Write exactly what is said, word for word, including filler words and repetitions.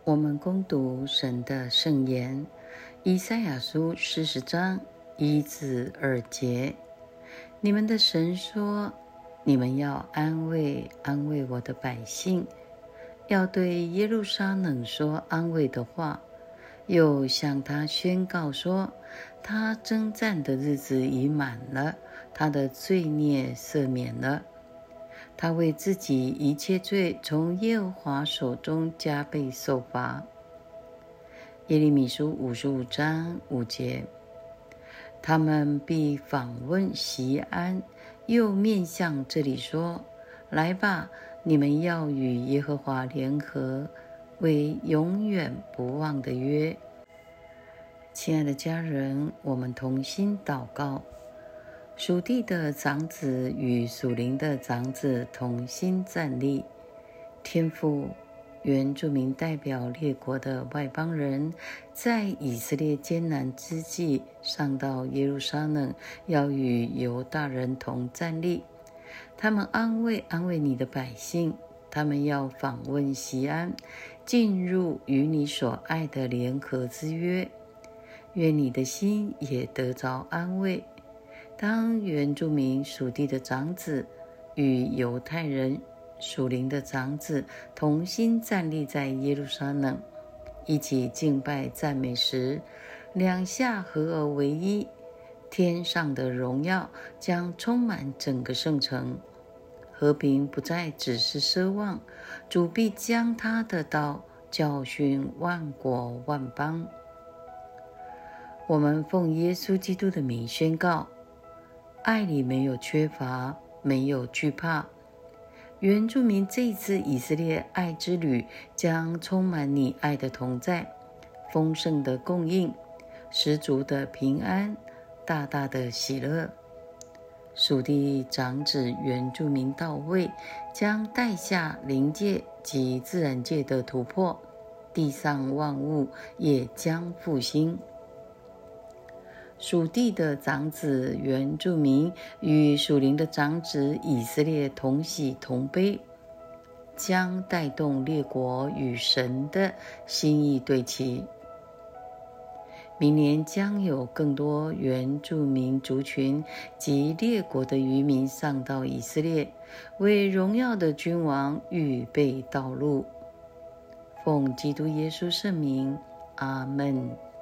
我们攻读神的圣言，以赛亚书四十章一至二节。你们的神说，你们要安慰安慰我的百姓，要对耶路撒冷说安慰的话，又向他宣告说，他征战的日子已满了，他的罪孽赦免了，他为自己一切罪从耶和华手中加倍受罚。耶利米书五十五章五节。他们必访问锡安，又面向这里说，来吧，你们要与耶和华联合，为永远不忘的约。亲爱的家人，我们同心祷告，属地的长子与属灵的长子同心站立。天父，原住民代表列国的外邦人，在以色列艰难之际，上到耶路撒冷，要与犹大人同站立。他们安慰安慰你的百姓，他们要访问锡安，进入与你所爱的联合之约。愿你的心也得着安慰。当原住民属地的长子与犹太人属灵的长子同心站立在耶路撒冷，一起敬拜赞美时，两下合而为一，天上的荣耀将充满整个圣城，和平不再只是奢望，主必将他的道教训万国万邦。我们奉耶稣基督的名宣告，爱里没有缺乏，没有惧怕。原住民这一次以色列爱之旅将充满你爱的同在，丰盛的供应，十足的平安，大大的喜乐。属地长子原住民到位，将带下灵界及自然界的突破，地上万物也将复兴。属地的长子原住民与属灵的长子以色列同喜同悲，将带动列国与神的心意对齐。明年将有更多原住民族群及列国的渔民上到以色列，为荣耀的君王预备道路。奉基督耶稣圣名，阿们。